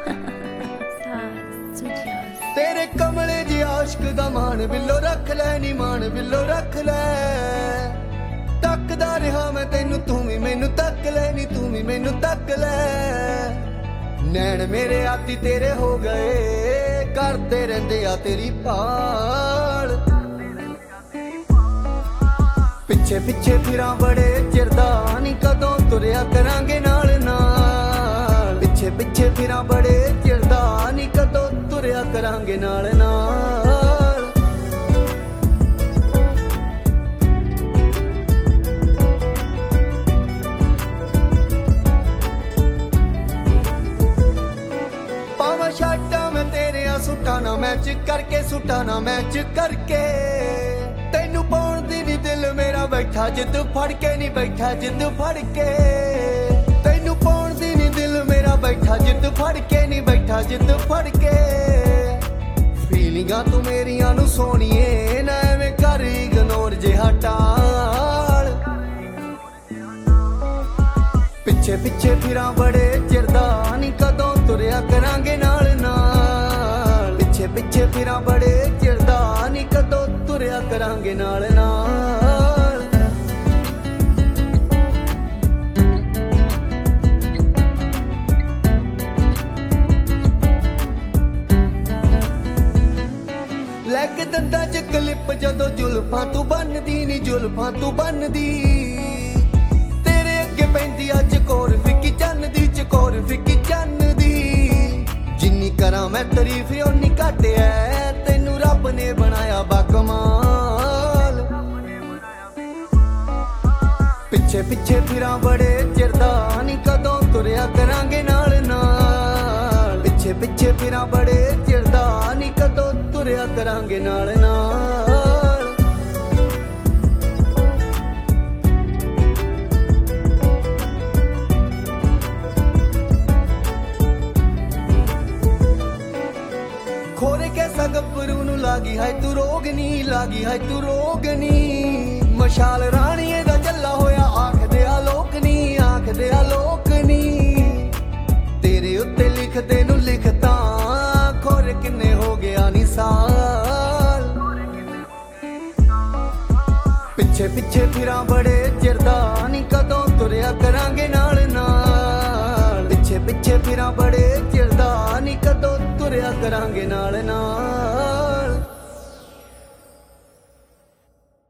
तेरे कमले जी आशिक दा मान बिल्लो रख लै नी मान बिल्लो रख लै तकदा रहा मैं तेनू तू भी मैनू तक लै नी तू भी मैनू तक लै नैन मेरे आती तेरे हो गए करते रहंदे आ तेरी भाल पिछे पिछे फिरां बड़े चिरदा नी कदों तुरिया करांगे नाल नाल पिछे पिछे फिरां बड़े चिरदा नी कदों तुरिया करांगे नाल नाल पावा शाटा मैं तेरे सूटा ना मैच करके सूटा ना मैच करके तेनू पाउण दी नी दिल मेरा बैठा जिद फड़ के नी बैठा जिद फड़ के तेनू पाउण दी नी दिल मेरा बैठा जिद फड़ के नी बैठा जिद फड़ के फीलिंगां तू मेरियां नू सोणीए ना एवें कर इग्नोर जिहा टाल पिछे पिछे फिरां बड़े चिरदा नी कदों तुरिया करांगे नाल नाल पिछे पिछे फिरां बड़े चिरदा नी कदों तुरिया करांगे नाल नाल लैग दंदा च क्लिप जदों जुल्फां तू बनदी नी जुल्फां तू बनदी तेरे अगे पैंदी अज कोर फिक्की चन्न दी चकोर फिक्की चन्न दी जिन्नी करां मैं तारीफ ओनी घट ऐ तैनू रब ने बनाया बाकमाल पिछे पिछे फिरां बड़े चिरदा नी कदों तुरिया करांगे नाल नाल पिछे पिछे फिरां बड़े चिरदा नी कदों तुरिया करांगे नाल नाल खोरे कैसा गब्बरू नू लागी है तू रोगनी लागी है तू रोगनी मशाल राणीए दा जल्ला होया आख दे आलोकनी आख दे आलोकनी तेरे उत्ते लिखदे नू लिखता खोरे किन्ने हो गया नी साल पिछे पिछे फिरां बड़े चिरदा नी कदों तुरिया करांगे नाल नाल पिछे पिछे फिरां बड़े चिरदा नी कदों तुरिया करांगे नाल नाल